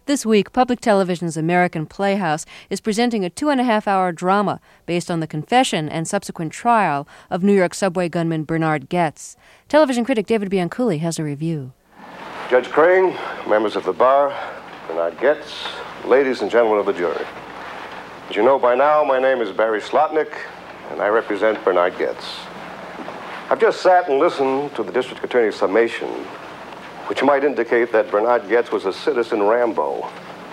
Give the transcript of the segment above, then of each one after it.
This week, Public Television's American Playhouse is presenting a 2.5-hour drama based on the confession and subsequent trial of New York subway gunman Bernard Goetz. Television critic David Bianculli has a review. Judge Crane, members of the bar, Bernard Goetz, ladies and gentlemen of the jury. As you know by now, my name is Barry Slotnick, and I represent Bernard Goetz. I've just sat and listened to the district attorney's summation, which might indicate that Bernard Goetz was a citizen Rambo.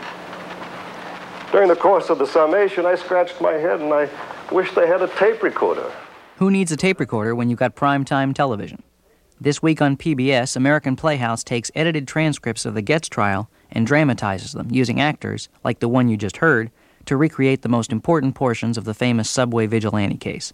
During the course of the summation, I scratched my head and I wished they had a tape recorder. Who needs a tape recorder when you've got primetime television? This week on PBS, American Playhouse takes edited transcripts of the Goetz trial and dramatizes them, using actors, like the one you just heard, to recreate the most important portions of the famous subway vigilante case.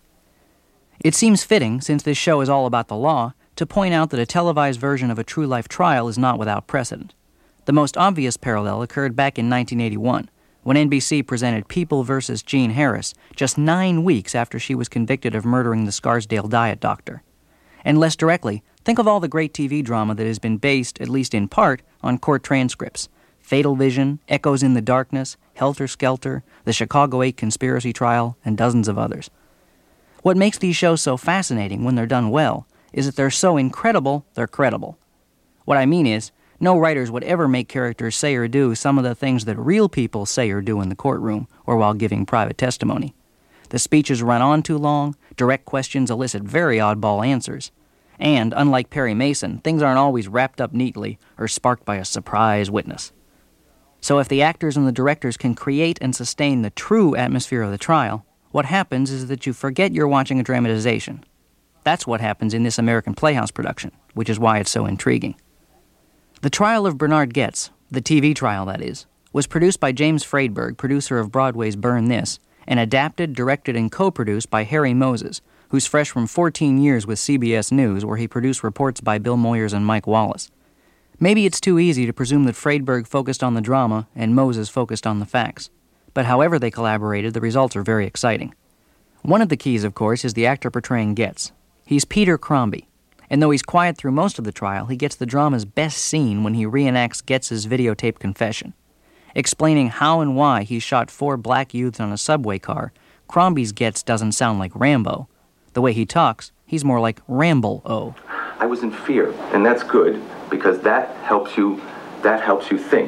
It seems fitting, since this show is all about the law, to point out that a televised version of a true-life trial is not without precedent. The most obvious parallel occurred back in 1981, when NBC presented People vs. Jean Harris just 9 weeks after she was convicted of murdering the Scarsdale diet doctor. And less directly, think of all the great TV drama that has been based, at least in part, on court transcripts. Fatal Vision, Echoes in the Darkness, Helter Skelter, the Chicago 8 conspiracy trial, and dozens of others. What makes these shows so fascinating when they're done well is that they're so incredible, they're credible. What I mean is, no writers would ever make characters say or do some of the things that real people say or do in the courtroom or while giving private testimony. The speeches run on too long, direct questions elicit very oddball answers, and, unlike Perry Mason, things aren't always wrapped up neatly or sparked by a surprise witness. So if the actors and the directors can create and sustain the true atmosphere of the trial, what happens is that you forget you're watching a dramatization. That's what happens in this American Playhouse production, which is why it's so intriguing. The trial of Bernard Goetz, the TV trial that is, was produced by James Friedberg, producer of Broadway's Burn This, and adapted, directed, and co-produced by Harry Moses, who's fresh from 14 years with CBS News, where he produced reports by Bill Moyers and Mike Wallace. Maybe it's too easy to presume that Friedberg focused on the drama and Moses focused on the facts. But however they collaborated, the results are very exciting. One of the keys, of course, is the actor portraying Goetz. He's Peter Crombie, and though he's quiet through most of the trial, he gets the drama's best scene when he reenacts Goetz's videotaped confession. Explaining how and why he shot 4 black youths on a subway car, Crombie's Goetz doesn't sound like Rambo. The way he talks, he's more like Ramble-O. I was in fear, and that's good, because that helps you think.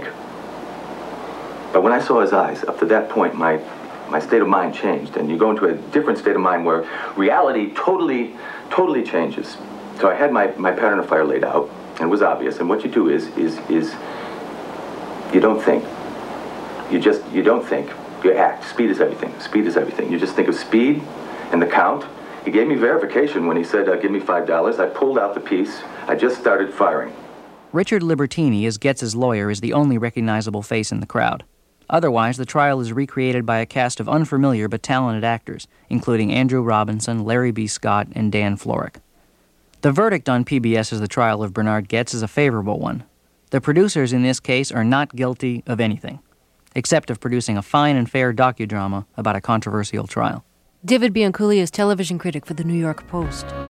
But when I saw his eyes, up to that point, my state of mind changed, and you go into a different state of mind where reality totally changes. So I had my pattern of fire laid out, and it was obvious. And what you do is you don't think. You don't think. You act. Speed is everything. Speed is everything. You just think of speed and the count. He gave me verification when he said, give me $5. I pulled out the piece. I just started firing. Richard Libertini, as Goetz's lawyer, is the only recognizable face in the crowd. Otherwise, the trial is recreated by a cast of unfamiliar but talented actors, including Andrew Robinson, Larry B. Scott, and Dan Florek. The verdict on PBS's The Trial of Bernard Goetz is a favorable one. The producers in this case are not guilty of anything, except of producing a fine and fair docudrama about a controversial trial. David Bianculli is television critic for the New York Post.